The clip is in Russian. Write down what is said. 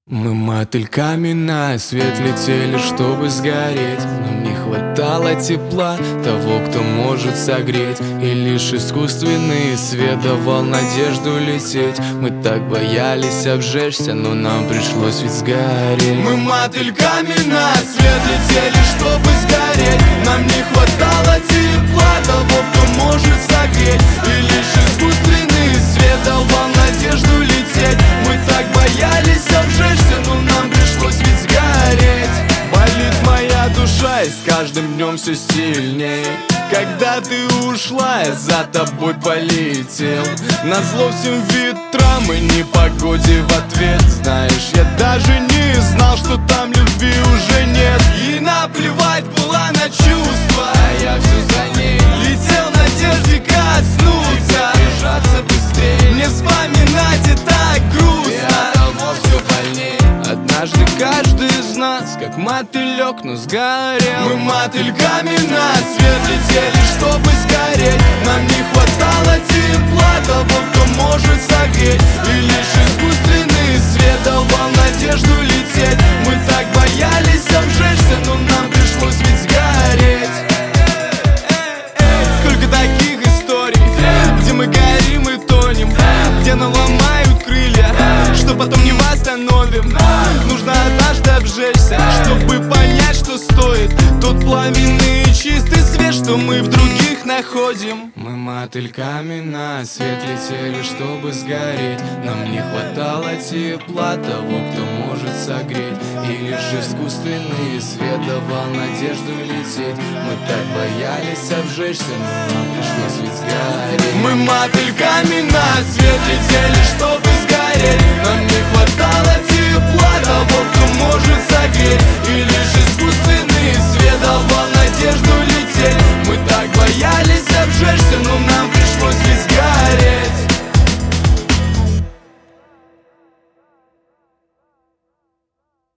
Мы мотыльками на свет летели, чтобы сгореть. Нам не хватало тепла, того, кто может согреть. И лишь искусственный свет давал надежду лететь. Мы так боялись обжечься, но нам пришлось ведь сгореть. Мы мотыльками на свет летели, чтобы сгореть. Нам не хватало тепла, того, кто может согреть. И лишь искусственный свет давал надежду лететь. Мы так боялись обжечься, но нам пришлось ведь сгореть. Болит моя душа, и с каждым днем все сильней. Когда ты ушла, я за тобой полетел. Назло всем ветрам и непогоде в ответ. Знаешь, я даже не знал, что там любви уже нет. И наплевать была на чувства, а я все за ней летел, надежде коснуться, бежаться быстрее. Не вспоминать и так грустно, и от того все больней. Однажды каждый из нас, как мотылек, но сгорел. Мы мотыльками на свет летели, чтобы сгореть. Нам не хватало тепла, того, кто может согреть. И лишь искусственный свет давал надежду лететь. Мы так боялись обжечься, но нам пришлось ведь сгореть. Сколько таких историй, где мы горим и тонем, где нам ломают крылья, что потом не восстановим. Нужно однажды обжечься, чтобы понять, что стоит тот пламенный и чистый свет, что мы в других находим. Мы мотыльками на свет летели, чтобы сгореть. Нам не хватало тепла, того, кто может согреть. И лишь искусственный свет давал надежду лететь. Мы так боялись обжечься, но нам пришлось ведь сгореть. Мы мотыльками на свет летели, чтобы сгореть. Нам не хватало тепла,